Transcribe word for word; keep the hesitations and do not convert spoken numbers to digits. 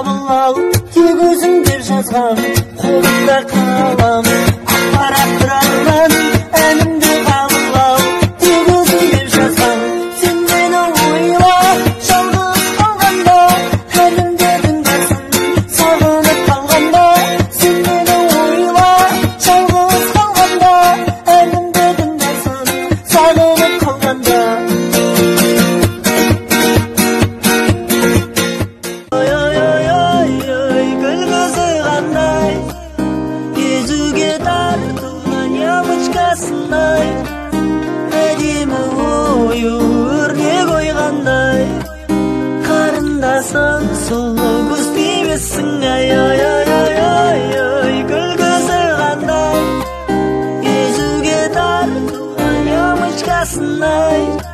қабыл ал, тек өзің деп жазған қолымда қалам. Ақпарат тұрарман әнімді қабыл ал, тек өзің деп жазған. Сен мені ойла, жалғыз қалғанда әнімді тыңдарсың, сағынып қалғанда. Сен мені ойла, жалғыз қалғанда әнімді тыңдарсың, сағынып қалғанда. Әдемі ойы өрнек ойғандай, қарындасың сұлу көз деймісің, ай ай ай ай ай ай, күлкісі қандай, езуге тартылған ямочкасындай.